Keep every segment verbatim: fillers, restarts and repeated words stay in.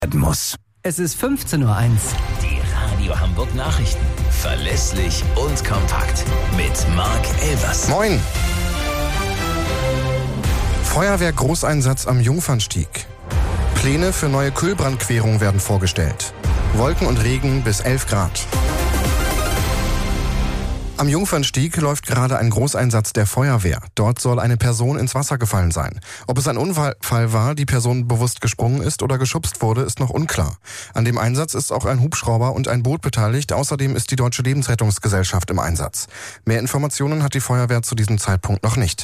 muss. Es ist fünfzehn Uhr eins. Die Radio Hamburg Nachrichten. Verlässlich und kompakt. Mit Marc Elvers. Moin. Feuerwehr-Großeinsatz am Jungfernstieg. Pläne für neue Kühlbrandquerungen werden vorgestellt. Wolken und Regen bis elf Grad. Am Jungfernstieg läuft gerade ein Großeinsatz der Feuerwehr. Dort soll eine Person ins Wasser gefallen sein. Ob es ein Unfall war, die Person bewusst gesprungen ist oder geschubst wurde, ist noch unklar. An dem Einsatz ist auch ein Hubschrauber und ein Boot beteiligt. Außerdem ist die Deutsche Lebensrettungsgesellschaft im Einsatz. Mehr Informationen hat die Feuerwehr zu diesem Zeitpunkt noch nicht.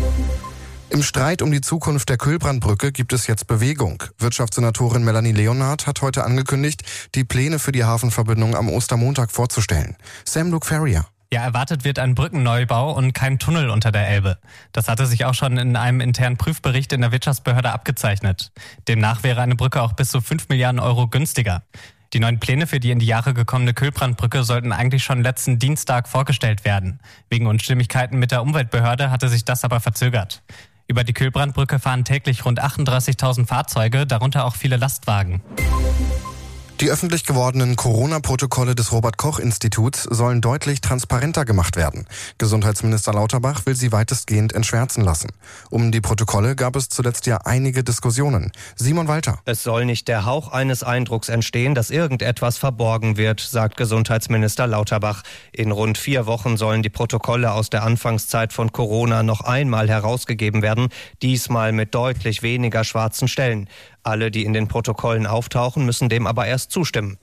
Im Streit um die Zukunft der Kühlbrandbrücke gibt es jetzt Bewegung. Wirtschaftssenatorin Melanie Leonard hat heute angekündigt, die Pläne für die Hafenverbindung am Ostermontag vorzustellen. Sam Luke Ferrier. Ja, erwartet wird ein Brückenneubau und kein Tunnel unter der Elbe. Das hatte sich auch schon in einem internen Prüfbericht in der Wirtschaftsbehörde abgezeichnet. Demnach wäre eine Brücke auch bis zu fünf Milliarden Euro günstiger. Die neuen Pläne für die in die Jahre gekommene Kühlbrandbrücke sollten eigentlich schon letzten Dienstag vorgestellt werden. Wegen Unstimmigkeiten mit der Umweltbehörde hatte sich das aber verzögert. Über die Kühlbrandbrücke fahren täglich rund achtunddreißigtausend Fahrzeuge, darunter auch viele Lastwagen. Die öffentlich gewordenen Corona-Protokolle des Robert-Koch-Instituts sollen deutlich transparenter gemacht werden. Gesundheitsminister Lauterbach will sie weitestgehend entschwärzen lassen. Um die Protokolle gab es zuletzt ja einige Diskussionen. Simon Walter. Es soll nicht der Hauch eines Eindrucks entstehen, dass irgendetwas verborgen wird, sagt Gesundheitsminister Lauterbach. In rund vier Wochen sollen die Protokolle aus der Anfangszeit von Corona noch einmal herausgegeben werden, diesmal mit deutlich weniger schwarzen Stellen. Alle, die in den Protokollen auftauchen, müssen dem aber erst zustimmen.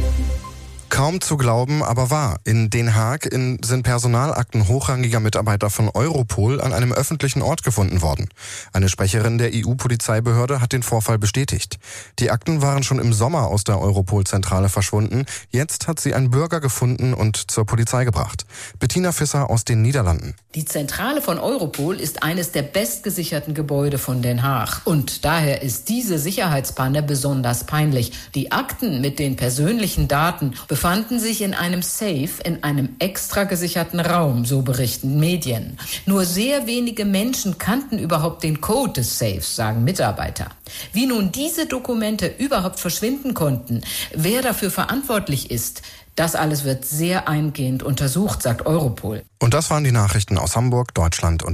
Kaum zu glauben, aber wahr. In Den Haag in, sind Personalakten hochrangiger Mitarbeiter von Europol an einem öffentlichen Ort gefunden worden. Eine Sprecherin der E U-Polizeibehörde hat den Vorfall bestätigt. Die Akten waren schon im Sommer aus der Europol-Zentrale verschwunden. Jetzt hat sie ein Bürger gefunden und zur Polizei gebracht. Bettina Visser aus den Niederlanden. Die Zentrale von Europol ist eines der bestgesicherten Gebäude von Den Haag. Und daher ist diese Sicherheitspanne besonders peinlich. Die Akten mit den persönlichen Daten befanden sich in einem Safe in einem extra gesicherten Raum, so berichten Medien. Nur sehr wenige Menschen kannten überhaupt den Code des Safes, sagen Mitarbeiter. Wie nun diese Dokumente überhaupt verschwinden konnten, wer dafür verantwortlich ist, das alles wird sehr eingehend untersucht, sagt Europol. Und das waren die Nachrichten aus Hamburg, Deutschland und